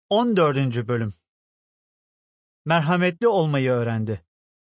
14. Bölüm. Merhametli olmayı öğrendi.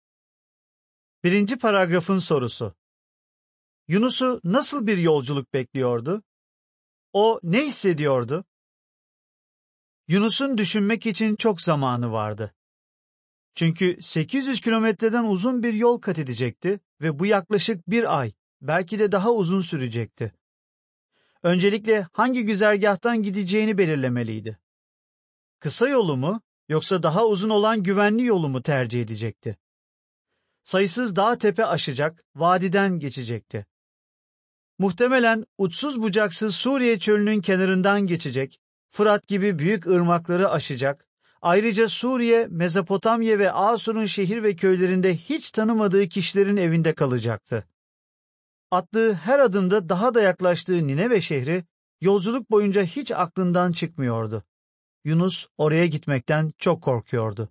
1. paragrafın sorusu. Yunus'u nasıl bir yolculuk bekliyordu? O ne hissediyordu? Yunus'un düşünmek için çok zamanı vardı. Çünkü 800 kilometreden uzun bir yol kat edecekti ve bu yaklaşık bir ay, belki de daha uzun sürecekti. Öncelikle hangi güzergahtan gideceğini belirlemeliydi. Kısa yolu mu, yoksa daha uzun olan güvenli yolu mu tercih edecekti? Sayısız dağ tepe aşacak, vadiden geçecekti. Muhtemelen uçsuz bucaksız Suriye çölünün kenarından geçecek, Fırat gibi büyük ırmakları aşacak, ayrıca Suriye, Mezopotamya ve Asur'un şehir ve köylerinde hiç tanımadığı kişilerin evinde kalacaktı. Attığı her adımda daha da yaklaştığı Nineve şehri, yolculuk boyunca hiç aklından çıkmıyordu. Yunus oraya gitmekten çok korkuyordu.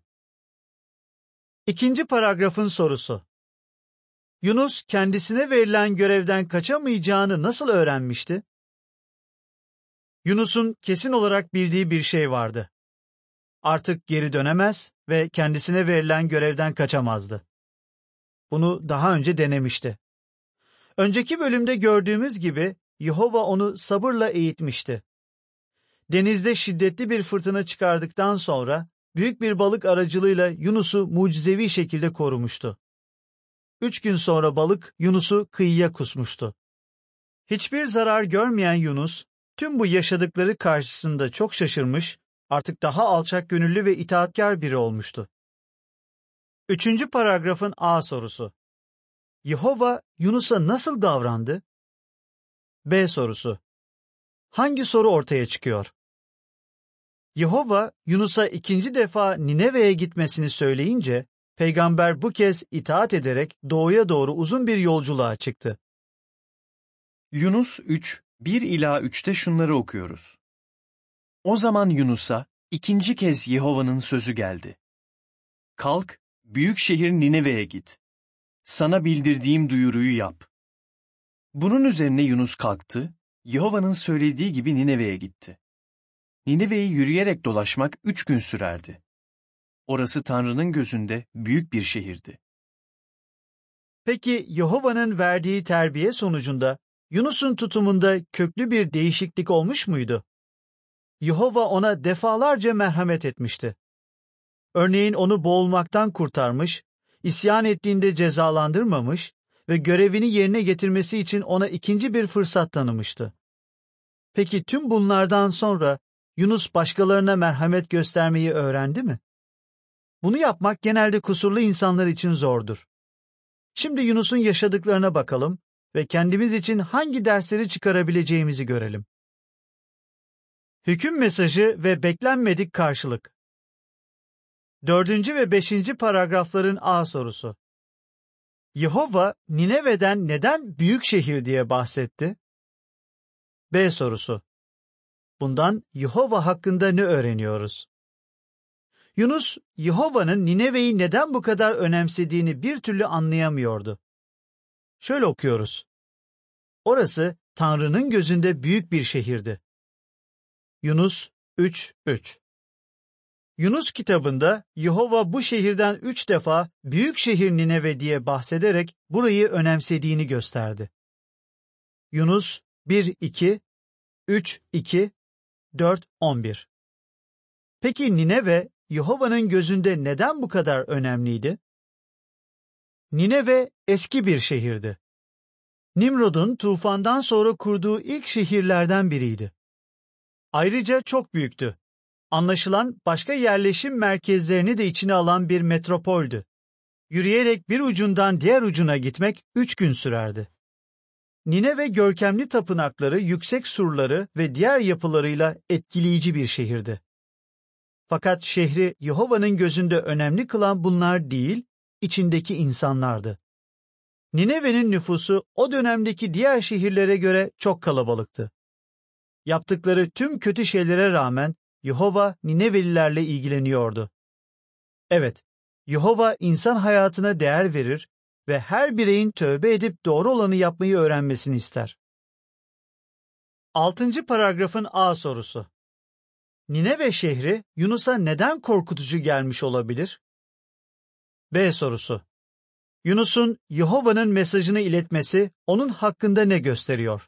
2. paragrafın sorusu. Yunus kendisine verilen görevden kaçamayacağını nasıl öğrenmişti? Yunus'un kesin olarak bildiği bir şey vardı. Artık geri dönemez ve kendisine verilen görevden kaçamazdı. Bunu daha önce denemişti. Önceki bölümde gördüğümüz gibi Yehova onu sabırla eğitmişti. Denizde şiddetli bir fırtına çıkardıktan sonra büyük bir balık aracılığıyla Yunus'u mucizevi şekilde korumuştu. 3 gün sonra balık Yunus'u kıyıya kusmuştu. Hiçbir zarar görmeyen Yunus, tüm bu yaşadıkları karşısında çok şaşırmış, artık daha alçak gönüllü ve itaatkar biri olmuştu. 3. paragrafın A sorusu. Yehova Yunus'a nasıl davrandı? B sorusu. Hangi soru ortaya çıkıyor? Yehova Yunus'a 2. defa Nineve'ye gitmesini söyleyince, peygamber bu kez itaat ederek doğuya doğru uzun bir yolculuğa çıktı. Yunus 3, 1-3'te şunları okuyoruz. O zaman Yunus'a 2. kez Yehova'nın sözü geldi. Kalk, büyük şehir Nineve'ye git. Sana bildirdiğim duyuruyu yap. Bunun üzerine Yunus kalktı, Yehova'nın söylediği gibi Nineve'ye gitti. Nineve'yi yürüyerek dolaşmak 3 gün sürerdi. Orası Tanrı'nın gözünde büyük bir şehirdi. Peki Yehova'nın verdiği terbiye sonucunda Yunus'un tutumunda köklü bir değişiklik olmuş muydu? Yehova ona defalarca merhamet etmişti. Örneğin onu boğulmaktan kurtarmış, isyan ettiğinde cezalandırmamış ve görevini yerine getirmesi için ona 2. bir fırsat tanımıştı. Peki tüm bunlardan sonra Yunus başkalarına merhamet göstermeyi öğrendi mi? Bunu yapmak genelde kusurlu insanlar için zordur. Şimdi Yunus'un yaşadıklarına bakalım ve kendimiz için hangi dersleri çıkarabileceğimizi görelim. Hüküm mesajı ve beklenmedik karşılık. 4. ve 5. paragrafların A sorusu. Yehova Nineve'den neden büyük şehir diye bahsetti? B sorusu. Bundan Yehova hakkında ne öğreniyoruz? Yunus, Yehova'nın Nineve'yi neden bu kadar önemsediğini bir türlü anlayamıyordu. Şöyle okuyoruz. Orası Tanrı'nın gözünde büyük bir şehirdi. Yunus 3:3. Yunus kitabında Yehova bu şehirden 3 defa büyük şehir Nineve diye bahsederek burayı önemsediğini gösterdi. Yunus 1:2, 3:2, 4:11. Peki Nineve, Yehova'nın gözünde neden bu kadar önemliydi? Nineve eski bir şehirdi. Nimrod'un tufandan sonra kurduğu ilk şehirlerden biriydi. Ayrıca çok büyüktü. Anlaşılan başka yerleşim merkezlerini de içine alan bir metropoldü. Yürüyerek bir ucundan diğer ucuna gitmek 3 gün sürerdi. Nineve görkemli tapınakları, yüksek surları ve diğer yapılarıyla etkileyici bir şehirdi. Fakat şehri Yehova'nın gözünde önemli kılan bunlar değil, içindeki insanlardı. Nineve'nin nüfusu o dönemdeki diğer şehirlere göre çok kalabalıktı. Yaptıkları tüm kötü şeylere rağmen Yehova Ninevelilerle ilgileniyordu. Evet, Yehova insan hayatına değer verir ve her bireyin tövbe edip doğru olanı yapmayı öğrenmesini ister. 6. paragrafın A sorusu. Nineve şehri Yunus'a neden korkutucu gelmiş olabilir? B sorusu. Yunus'un Yehova'nın mesajını iletmesi onun hakkında ne gösteriyor?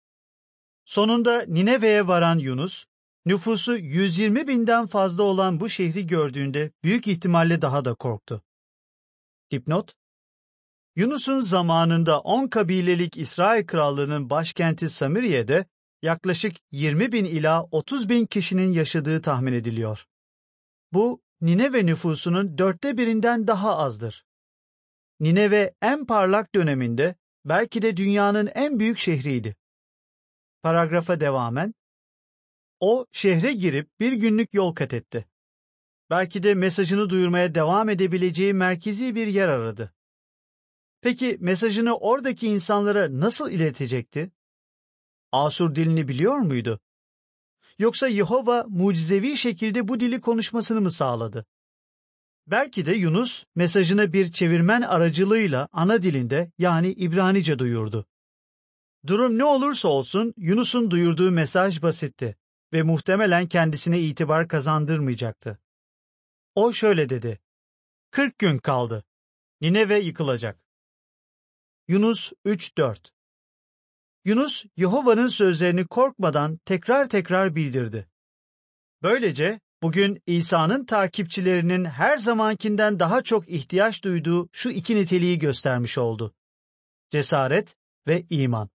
Sonunda Nineve'ye varan Yunus, nüfusu 120 binden fazla olan bu şehri gördüğünde büyük ihtimalle daha da korktu. Dipnot: Yunus'un zamanında 10 kabilelik İsrail Krallığı'nın başkenti Samiriye'de yaklaşık 20 bin ila 30 bin kişinin yaşadığı tahmin ediliyor. Bu, Nineve nüfusunun 1/4'ünden daha azdır. Nineve en parlak döneminde belki de dünyanın en büyük şehriydi. Paragrafa devamen, o şehre girip bir günlük yol kat etti. Belki de mesajını duyurmaya devam edebileceği merkezi bir yer aradı. Peki mesajını oradaki insanlara nasıl iletecekti? Asur dilini biliyor muydu? Yoksa Yehova mucizevi şekilde bu dili konuşmasını mı sağladı? Belki de Yunus mesajını bir çevirmen aracılığıyla ana dilinde yani İbranice duyurdu. Durum ne olursa olsun Yunus'un duyurduğu mesaj basitti ve muhtemelen kendisine itibar kazandırmayacaktı. O şöyle dedi: 40 gün kaldı. Nineve yıkılacak. Yunus 3:4. Yunus, Yehova'nın sözlerini korkmadan tekrar tekrar bildirdi. Böylece bugün İsa'nın takipçilerinin her zamankinden daha çok ihtiyaç duyduğu şu iki niteliği göstermiş oldu: cesaret ve iman.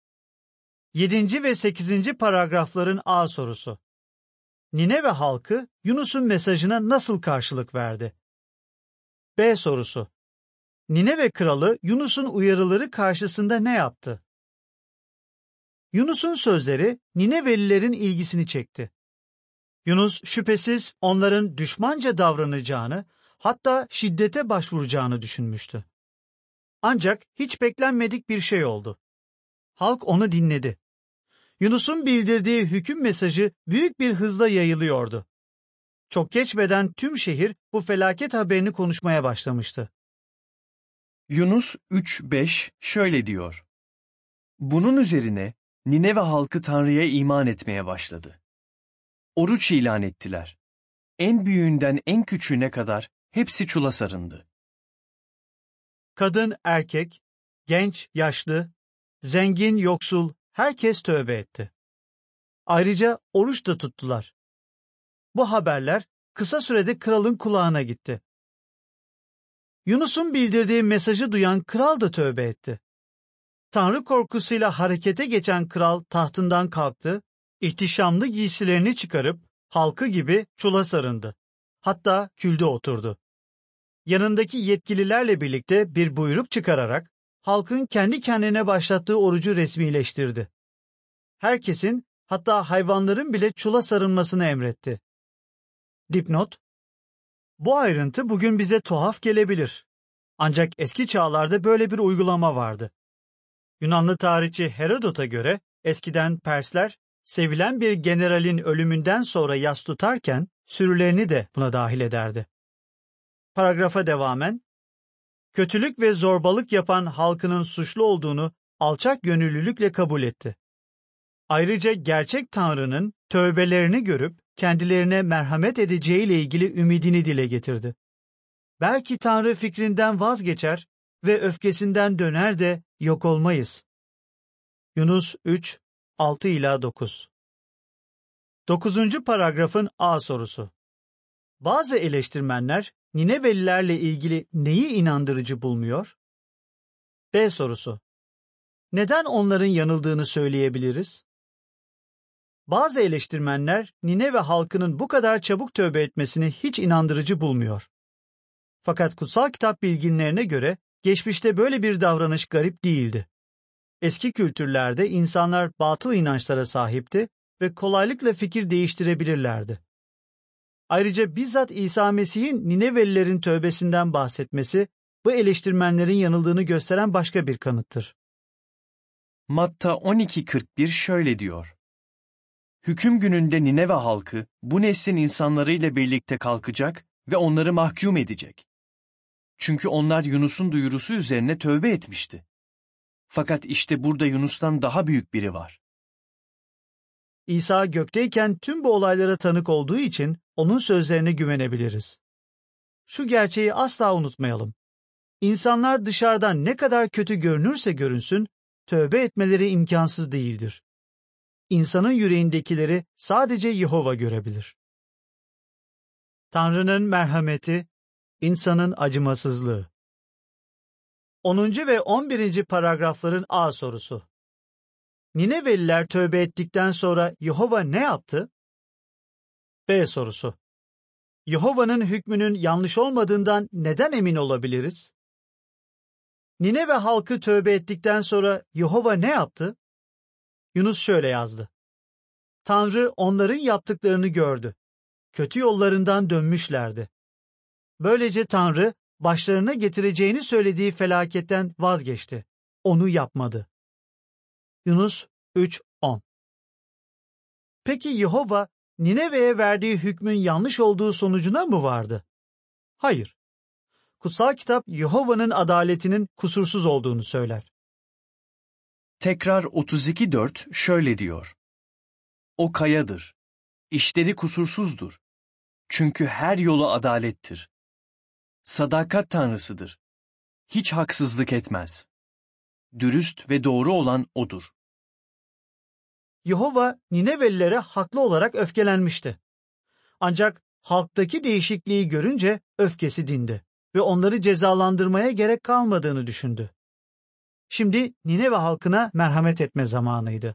7. ve 8. paragrafların A sorusu. Nineve halkı Yunus'un mesajına nasıl karşılık verdi? B sorusu. Nineve kralı Yunus'un uyarıları karşısında ne yaptı? Yunus'un sözleri Ninevelilerin ilgisini çekti. Yunus şüphesiz onların düşmanca davranacağını, hatta şiddete başvuracağını düşünmüştü. Ancak hiç beklenmedik bir şey oldu. Halk onu dinledi. Yunus'un bildirdiği hüküm mesajı büyük bir hızla yayılıyordu. Çok geçmeden tüm şehir bu felaket haberini konuşmaya başlamıştı. Yunus 3:5 şöyle diyor: Bunun üzerine Nineve halkı Tanrı'ya iman etmeye başladı. Oruç ilan ettiler. En büyüğünden en küçüğüne kadar hepsi çula sarındı. Kadın, erkek, genç, yaşlı, zengin, yoksul, herkes tövbe etti. Ayrıca oruç da tuttular. Bu haberler kısa sürede kralın kulağına gitti. Yunus'un bildirdiği mesajı duyan kral da tövbe etti. Tanrı korkusuyla harekete geçen kral tahtından kalktı, ihtişamlı giysilerini çıkarıp halkı gibi çula sarındı. Hatta külde oturdu. Yanındaki yetkililerle birlikte bir buyruk çıkararak halkın kendi kendine başlattığı orucu resmileştirdi. Herkesin, hatta hayvanların bile çula sarılmasını emretti. Dipnot: Bu ayrıntı bugün bize tuhaf gelebilir. Ancak eski çağlarda böyle bir uygulama vardı. Yunanlı tarihçi Herodot'a göre eskiden Persler, sevilen bir generalin ölümünden sonra yas tutarken sürülerini de buna dahil ederdi. Paragrafa devamen, kötülük ve zorbalık yapan halkının suçlu olduğunu alçak gönüllülükle kabul etti. Ayrıca gerçek Tanrı'nın tövbelerini görüp kendilerine merhamet edeceğiyle ilgili ümidini dile getirdi. Belki Tanrı fikrinden vazgeçer ve öfkesinden döner de yok olmayız. Yunus 3, 6-9. 9. paragrafın A sorusu. Bazı eleştirmenler Ninevelilerle ilgili neyi inandırıcı bulmuyor? B sorusu. Neden onların yanıldığını söyleyebiliriz? Bazı eleştirmenler Nineve halkının bu kadar çabuk tövbe etmesini hiç inandırıcı bulmuyor. Fakat kutsal kitap bilginlerine göre geçmişte böyle bir davranış garip değildi. Eski kültürlerde insanlar batıl inançlara sahipti ve kolaylıkla fikir değiştirebilirlerdi. Ayrıca bizzat İsa Mesih'in Ninevelilerin tövbesinden bahsetmesi bu eleştirmenlerin yanıldığını gösteren başka bir kanıttır. Matta 12:41 şöyle diyor: Hüküm gününde Nineve halkı bu neslin insanlarıyla birlikte kalkacak ve onları mahkum edecek. Çünkü onlar Yunus'un duyurusu üzerine tövbe etmişti. Fakat işte burada Yunus'tan daha büyük biri var. İsa gökteyken tüm bu olaylara tanık olduğu için onun sözlerine güvenebiliriz. Şu gerçeği asla unutmayalım. İnsanlar dışarıdan ne kadar kötü görünürse görünsün, tövbe etmeleri imkansız değildir. İnsanın yüreğindekileri sadece Yehova görebilir. Tanrı'nın merhameti, insanın acımasızlığı. 10. ve 11. paragrafların A sorusu. Nineveliler tövbe ettikten sonra Yehova ne yaptı? B sorusu. Yehova'nın hükmünün yanlış olmadığından neden emin olabiliriz? Nineve halkı tövbe ettikten sonra Yehova ne yaptı? Yunus şöyle yazdı. Tanrı onların yaptıklarını gördü. Kötü yollarından dönmüşlerdi. Böylece Tanrı başlarına getireceğini söylediği felaketten vazgeçti. Onu yapmadı. Yunus 3:10. Peki Yehova Nineve'ye verdiği hükmün yanlış olduğu sonucuna mı vardı? Hayır. Kutsal kitap Yehova'nın adaletinin kusursuz olduğunu söyler. Tekrar 32:4 şöyle diyor. O kayadır. İşleri kusursuzdur. Çünkü her yolu adalettir. Sadakat tanrısıdır. Hiç haksızlık etmez. Dürüst ve doğru olan odur. Yehova Ninevelilere haklı olarak öfkelenmişti. Ancak halktaki değişikliği görünce öfkesi dindi ve onları cezalandırmaya gerek kalmadığını düşündü. Şimdi Nineve halkına merhamet etme zamanıydı.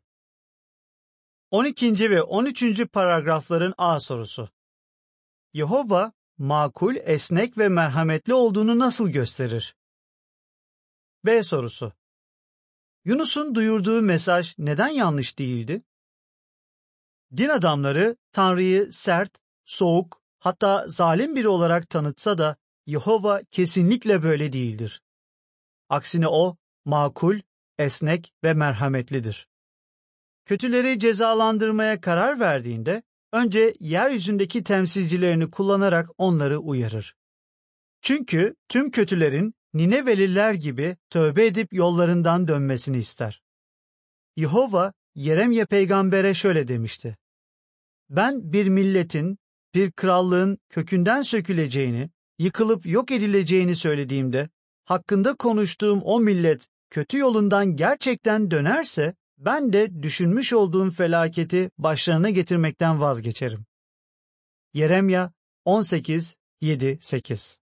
12. ve 13. paragrafların A sorusu. Yehova makul, esnek ve merhametli olduğunu nasıl gösterir? B sorusu. Yunus'un duyurduğu mesaj neden yanlış değildi? Din adamları Tanrı'yı sert, soğuk, hatta zalim biri olarak tanıtsa da Yehova kesinlikle böyle değildir. Aksine o makul, esnek ve merhametlidir. Kötüleri cezalandırmaya karar verdiğinde önce yeryüzündeki temsilcilerini kullanarak onları uyarır. Çünkü tüm kötülerin Nineveliler gibi tövbe edip yollarından dönmesini ister. Yehova Yeremye peygambere şöyle demişti. Ben bir milletin, bir krallığın kökünden söküleceğini, yıkılıp yok edileceğini söylediğimde, hakkında konuştuğum o millet kötü yolundan gerçekten dönerse, ben de düşünmüş olduğum felaketi başlarına getirmekten vazgeçerim. Yeremya 18:7-8.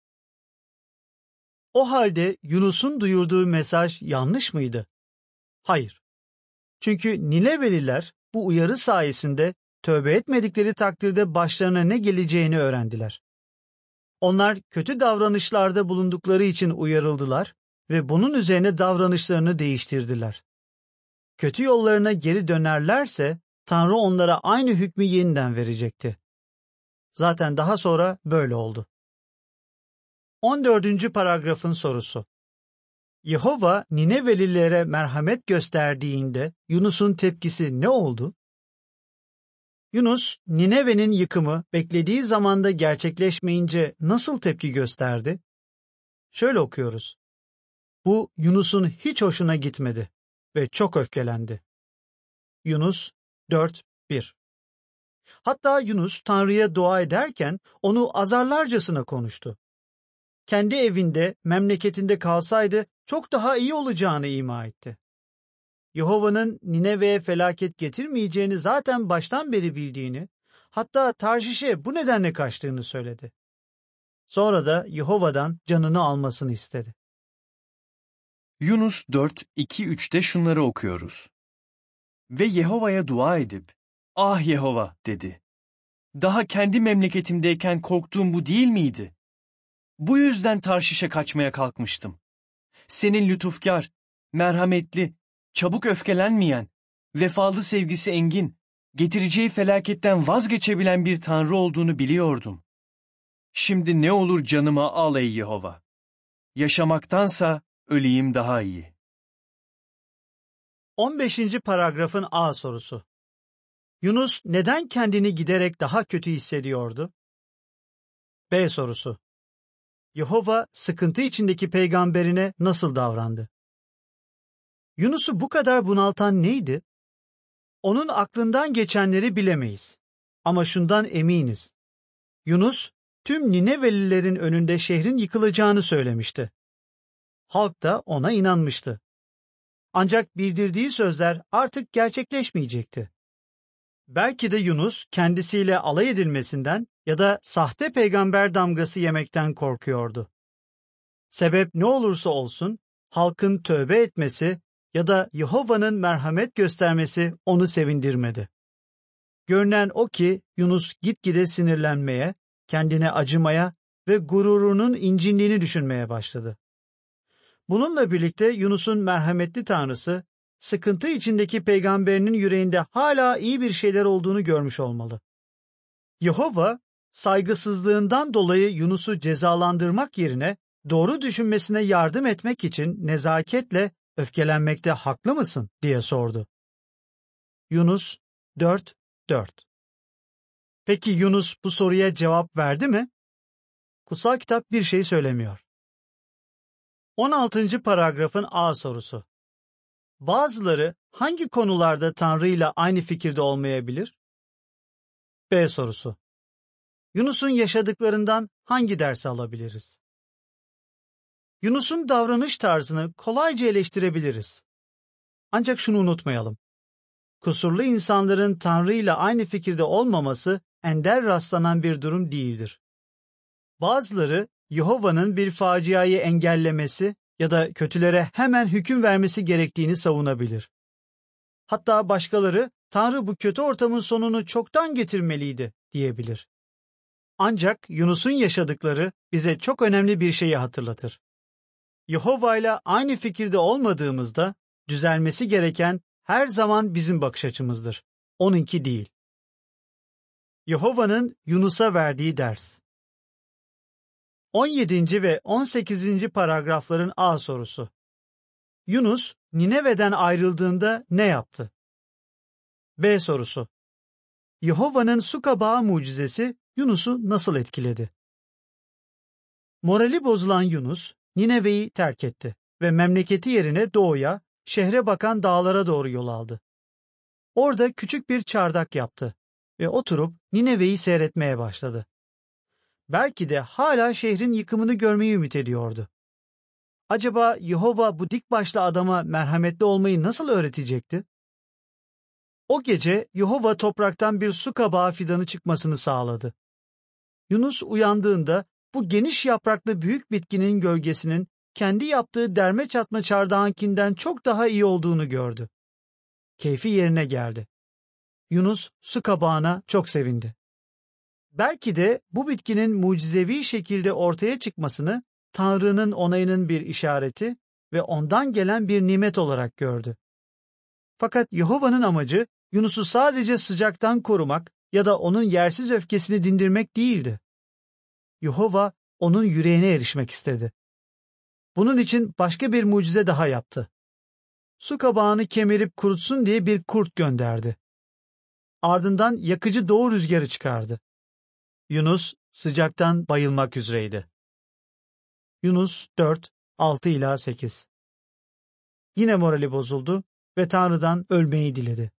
O halde Yunus'un duyurduğu mesaj yanlış mıydı? Hayır. Çünkü Nineveliler bu uyarı sayesinde tövbe etmedikleri takdirde başlarına ne geleceğini öğrendiler. Onlar kötü davranışlarda bulundukları için uyarıldılar ve bunun üzerine davranışlarını değiştirdiler. Kötü yollarına geri dönerlerse Tanrı onlara aynı hükmü yeniden verecekti. Zaten daha sonra böyle oldu. 14. paragrafın sorusu. Yehova Ninevelilere merhamet gösterdiğinde Yunus'un tepkisi ne oldu? Yunus, Nineve'nin yıkımı beklediği zamanda gerçekleşmeyince nasıl tepki gösterdi? Şöyle okuyoruz. Bu Yunus'un hiç hoşuna gitmedi ve çok öfkelendi. Yunus 4:1. Hatta Yunus Tanrı'ya dua ederken onu azarlarcasına konuştu. Kendi evinde, memleketinde kalsaydı çok daha iyi olacağını ima etti. Yehova'nın Nineve'ye felaket getirmeyeceğini zaten baştan beri bildiğini, hatta Tarşiş'e bu nedenle kaçtığını söyledi. Sonra da Yehova'dan canını almasını istedi. Yunus 4:2-3'te şunları okuyoruz. Ve Yehova'ya dua edip, "Ah Yehova," dedi. "Daha kendi memleketimdeyken korktuğum bu değil miydi? Bu yüzden Tarşiş'e kaçmaya kalkmıştım. Senin lütufkar, merhametli, çabuk öfkelenmeyen, vefalı sevgisi engin, getireceği felaketten vazgeçebilen bir Tanrı olduğunu biliyordum. Şimdi ne olur canıma al ey Yehova. Yaşamaktansa öleyim daha iyi." 15. paragrafın A sorusu. Yunus neden kendini giderek daha kötü hissediyordu? B sorusu. Yehova sıkıntı içindeki peygamberine nasıl davrandı? Yunus'u bu kadar bunaltan neydi? Onun aklından geçenleri bilemeyiz. Ama şundan eminiz. Yunus, tüm Ninevelilerin önünde şehrin yıkılacağını söylemişti. Halk da ona inanmıştı. Ancak bildirdiği sözler artık gerçekleşmeyecekti. Belki de Yunus kendisiyle alay edilmesinden ya da sahte peygamber damgası yemekten korkuyordu. Sebep ne olursa olsun, halkın tövbe etmesi ya da Yehova'nın merhamet göstermesi onu sevindirmedi. Görünen o ki Yunus gitgide sinirlenmeye, kendine acımaya ve gururunun incindiğini düşünmeye başladı. Bununla birlikte Yunus'un merhametli Tanrısı, sıkıntı içindeki peygamberinin yüreğinde hala iyi bir şeyler olduğunu görmüş olmalı. Yehova, saygısızlığından dolayı Yunus'u cezalandırmak yerine doğru düşünmesine yardım etmek için nezaketle öfkelenmekte haklı mısın diye sordu. Yunus 4:4. Peki Yunus bu soruya cevap verdi mi? Kutsal kitap bir şey söylemiyor. 16. paragrafın A sorusu. Bazıları hangi konularda Tanrı ile aynı fikirde olmayabilir? B sorusu. Yunus'un yaşadıklarından hangi dersi alabiliriz? Yunus'un davranış tarzını kolayca eleştirebiliriz. Ancak şunu unutmayalım. Kusurlu insanların Tanrı ile aynı fikirde olmaması ender rastlanan bir durum değildir. Bazıları Yehova'nın bir faciayı engellemesi ya da kötülere hemen hüküm vermesi gerektiğini savunabilir. Hatta başkaları Tanrı bu kötü ortamın sonunu çoktan getirmeliydi diyebilir. Ancak Yunus'un yaşadıkları bize çok önemli bir şeyi hatırlatır. Yehova ile aynı fikirde olmadığımızda düzelmesi gereken her zaman bizim bakış açımızdır. Onunki değil. Yehova'nın Yunus'a verdiği ders. 17. ve 18. paragrafların A sorusu. Yunus, Nineve'den ayrıldığında ne yaptı? B sorusu. Yehova'nın su kabağı mucizesi Yunus'u nasıl etkiledi? Morali bozulan Yunus, Nineve'yi terk etti ve memleketi yerine doğuya, şehre bakan dağlara doğru yol aldı. Orada küçük bir çardak yaptı ve oturup Nineve'yi seyretmeye başladı. Belki de hala şehrin yıkımını görmeyi ümit ediyordu. Acaba Yehova bu dik başlı adama merhametli olmayı nasıl öğretecekti? O gece Yehova topraktan bir su kabağı fidanı çıkmasını sağladı. Yunus uyandığında bu geniş yapraklı büyük bitkinin gölgesinin kendi yaptığı derme çatma çardağınkinden çok daha iyi olduğunu gördü. Keyfi yerine geldi. Yunus su kabağına çok sevindi. Belki de bu bitkinin mucizevi şekilde ortaya çıkmasını Tanrı'nın onayının bir işareti ve ondan gelen bir nimet olarak gördü. Fakat Yehova'nın amacı Yunus'u sadece sıcaktan korumak ya da onun yersiz öfkesini dindirmek değildi. Yehova onun yüreğine erişmek istedi. Bunun için başka bir mucize daha yaptı. Su kabağını kemirip kurutsun diye bir kurt gönderdi. Ardından yakıcı doğu rüzgarı çıkardı. Yunus sıcaktan bayılmak üzereydi. Yunus 4:6-8. Yine morali bozuldu ve Tanrı'dan ölmeyi diledi.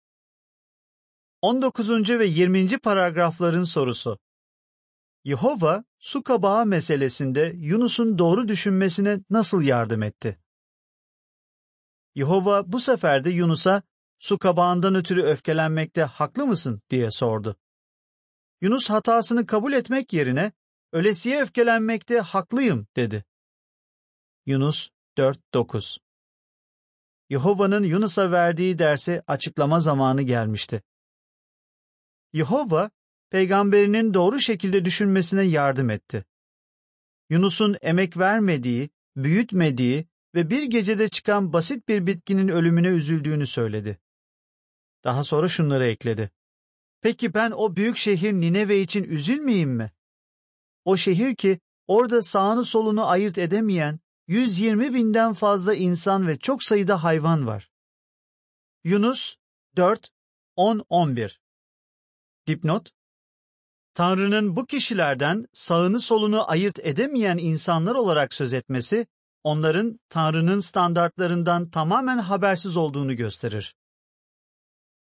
19. ve 20. paragrafların sorusu. Yehova su kabağı meselesinde Yunus'un doğru düşünmesine nasıl yardım etti? Yehova bu sefer de Yunus'a su kabağından ötürü öfkelenmekte haklı mısın diye sordu. Yunus hatasını kabul etmek yerine ölesiye öfkelenmekte haklıyım dedi. Yunus 4:9. Yehova'nın Yunus'a verdiği dersi açıklama zamanı gelmişti. Yehova, peygamberinin doğru şekilde düşünmesine yardım etti. Yunus'un emek vermediği, büyütmediği ve bir gecede çıkan basit bir bitkinin ölümüne üzüldüğünü söyledi. Daha sonra şunları ekledi. Peki ben o büyük şehir Nineve için üzülmeyeyim mi? O şehir ki orada sağını solunu ayırt edemeyen 120.000'den fazla insan ve çok sayıda hayvan var. Yunus 4:10-11. Dipnot: Tanrı'nın bu kişilerden sağını solunu ayırt edemeyen insanlar olarak söz etmesi, onların Tanrı'nın standartlarından tamamen habersiz olduğunu gösterir.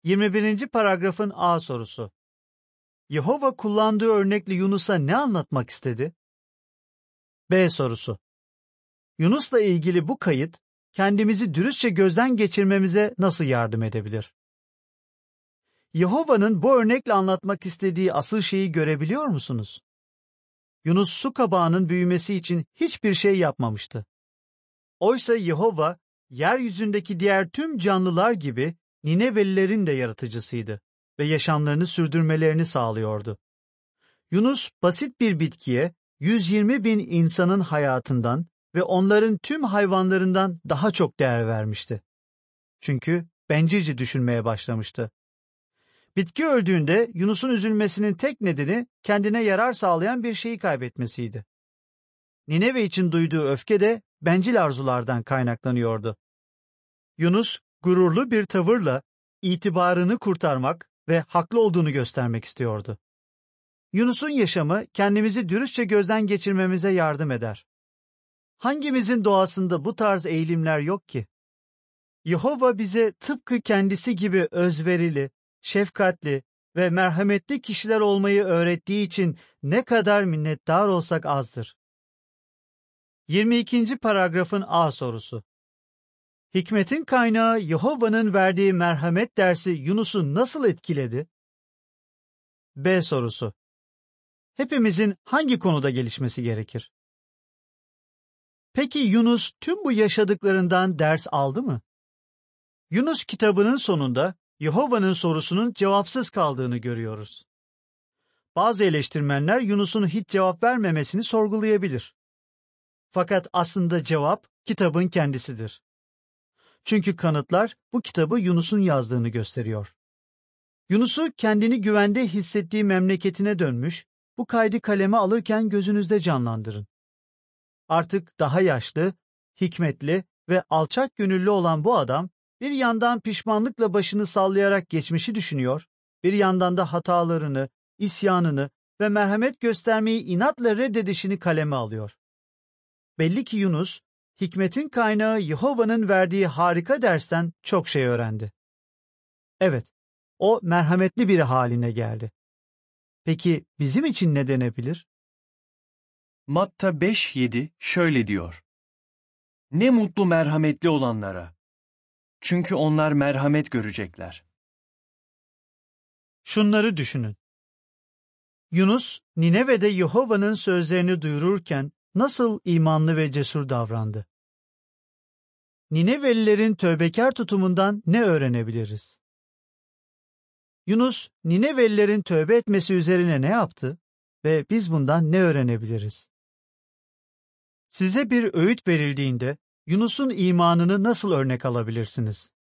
21. paragrafın A sorusu. Yehova kullandığı örnekle Yunus'a ne anlatmak istedi? B sorusu. Yunus'la ilgili bu kayıt, kendimizi dürüstçe gözden geçirmemize nasıl yardım edebilir? Yehova'nın bu örnekle anlatmak istediği asıl şeyi görebiliyor musunuz? Yunus su kabağının büyümesi için hiçbir şey yapmamıştı. Oysa Yehova, yeryüzündeki diğer tüm canlılar gibi Ninevelilerin de yaratıcısıydı ve yaşamlarını sürdürmelerini sağlıyordu. Yunus basit bir bitkiye 120 bin insanın hayatından ve onların tüm hayvanlarından daha çok değer vermişti. Çünkü bencilce düşünmeye başlamıştı. Bitki öldüğünde Yunus'un üzülmesinin tek nedeni kendine yarar sağlayan bir şeyi kaybetmesiydi. Nineve için duyduğu öfke de bencil arzulardan kaynaklanıyordu. Yunus gururlu bir tavırla itibarını kurtarmak ve haklı olduğunu göstermek istiyordu. Yunus'un yaşamı kendimizi dürüstçe gözden geçirmemize yardım eder. Hangimizin doğasında bu tarz eğilimler yok ki? Yehova bize tıpkı kendisi gibi özverili, şefkatli ve merhametli kişiler olmayı öğrettiği için ne kadar minnettar olsak azdır. 22. paragrafın A sorusu. Hikmetin kaynağı Yehova'nın verdiği merhamet dersi Yunus'u nasıl etkiledi? B sorusu. Hepimizin hangi konuda gelişmesi gerekir? Peki Yunus tüm bu yaşadıklarından ders aldı mı? Yunus kitabının sonunda Yehova'nın sorusunun cevapsız kaldığını görüyoruz. Bazı eleştirmenler Yunus'un hiç cevap vermemesini sorgulayabilir. Fakat aslında cevap kitabın kendisidir. Çünkü kanıtlar bu kitabı Yunus'un yazdığını gösteriyor. Yunus'u kendini güvende hissettiği memleketine dönmüş, bu kaydı kaleme alırken gözünüzde canlandırın. Artık daha yaşlı, hikmetli ve alçak gönüllü olan bu adam, bir yandan pişmanlıkla başını sallayarak geçmişi düşünüyor, bir yandan da hatalarını, isyanını ve merhamet göstermeyi inatla reddedişini kaleme alıyor. Belli ki Yunus, hikmetin kaynağı Yehova'nın verdiği harika dersten çok şey öğrendi. Evet, o merhametli biri haline geldi. Peki bizim için ne denebilir? Matta 5:7 şöyle diyor. Ne mutlu merhametli olanlara. Çünkü onlar merhamet görecekler. Şunları düşünün. Yunus, Nineve'de Yehova'nın sözlerini duyururken nasıl imanlı ve cesur davrandı? Ninevelilerin tövbekar tutumundan ne öğrenebiliriz? Yunus, Ninevelilerin tövbe etmesi üzerine ne yaptı ve biz bundan ne öğrenebiliriz? Size bir öğüt verildiğinde Yunus'un imanını nasıl örnek alabilirsiniz?